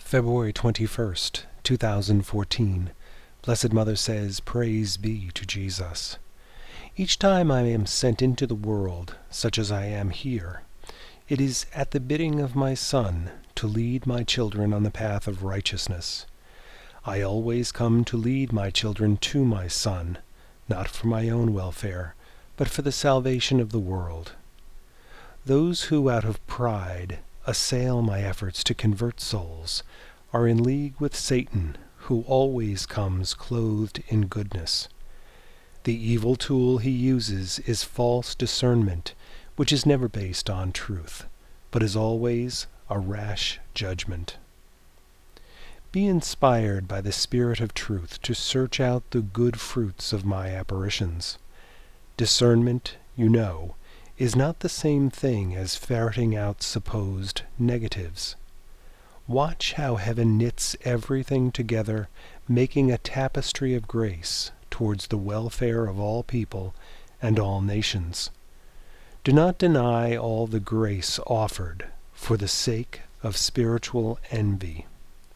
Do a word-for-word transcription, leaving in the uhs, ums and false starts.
February twenty-first, two thousand fourteen. Blessed Mother says, Praise be to Jesus. Each time I am sent into the world, such as I am here, it is at the bidding of my Son to lead my children on the path of righteousness. I always come to lead my children to my Son, not for my own welfare, but for the salvation of the world. Those who out of pride assail my efforts to convert souls are in league with Satan, who always comes clothed in goodness. The evil tool he uses is false discernment, which is never based on truth, but is always a rash judgment. Be inspired by the Spirit of truth to search out the good fruits of my apparitions. Discernment, you know, is not the same thing as ferreting out supposed negatives. Watch how heaven knits everything together, making a tapestry of grace towards the welfare of all people and all nations. Do not deny all the grace offered for the sake of spiritual envy.